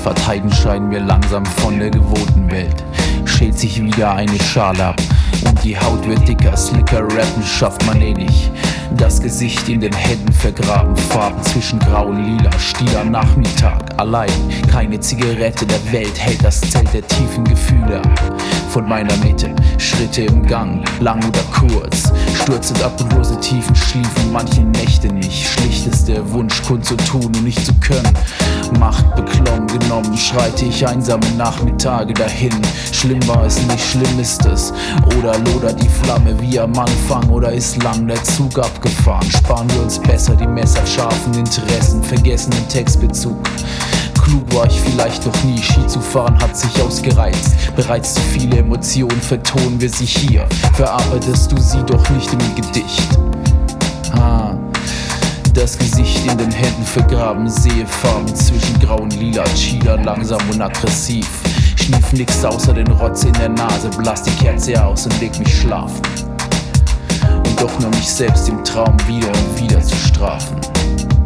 Verteidigen scheiden wir langsam von der gewohnten Welt. Schält sich wieder eine Schale ab und die Haut wird dicker. Slicker rappen schafft man eh nicht. Das Gesicht in den Händen vergraben, Farben zwischen grau und lila, stiller Nachmittag. Allein, keine Zigarette der Welt hält das Zelt der tiefen Gefühle ab. Von meiner Mitte, Schritte im Gang, lang oder kurz, sturzend ab und lose Tiefen schliefen manche Nächte nicht. Schlicht ist der Wunsch, Kunst zu tun und nicht zu können. Macht beklommen genommen, schreite ich einsame Nachmittage dahin. Schlimm war es nicht, schlimm ist es. Oder lodert die Flamme wie am Anfang, oder ist lang der Zug abgefahren? Sparen wir uns besser die messerscharfen Interessen, vergessen den Textbezug. Klug war ich vielleicht doch nie, Ski zu fahren hat sich ausgereizt. Bereits zu viele Emotionen vertonen wir sie hier. Verarbeitest du sie doch nicht im Gedicht. Das Gesicht in den Händen vergraben, sehe Farben zwischen grau und lila, Chila langsam und aggressiv. Schnief nix außer den Rotz in der Nase, blass die Kerze aus und leg mich schlafen. Und doch nur mich selbst im Traum wieder und wieder zu strafen.